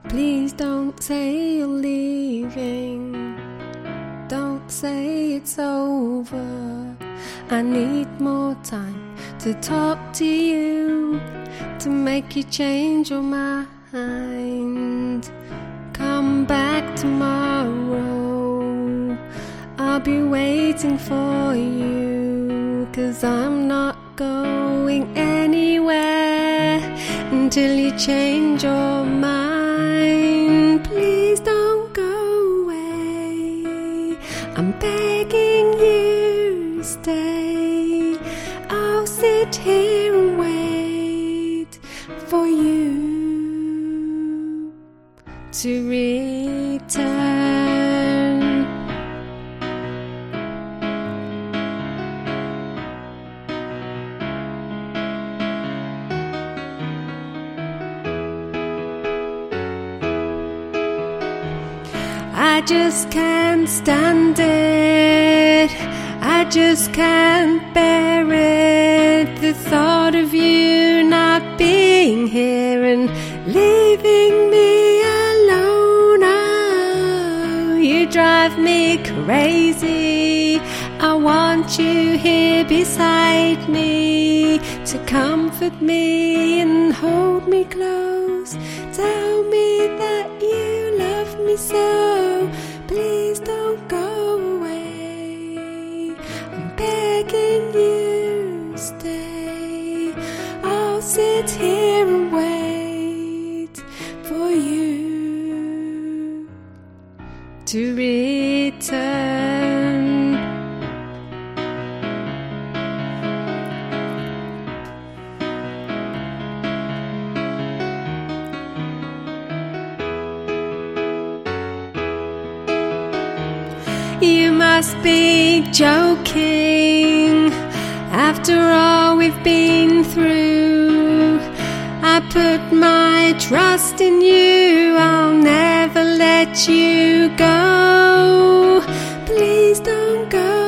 Please don't say you're leaving. Don't say it's over. I need more time to talk to you, to make you change your mind. Come back tomorrow, I'll be waiting for you, 'cause I'm not going anywhere until you change your mind. Please don't go away, I'm begging you to stay. I'll sit here and wait for you to return. I just can't stand it, I just can't bear it, the thought of you not being here and leaving me alone. Oh, you drive me crazy. I want you here beside me to comfort me and hold me close. Tell me that you love me so. Please don't go away, I'm begging you to stay. I'll sit here and wait for you to return. You must be joking, after all we've been through. I put my trust in you, I'll never let you go. Please don't go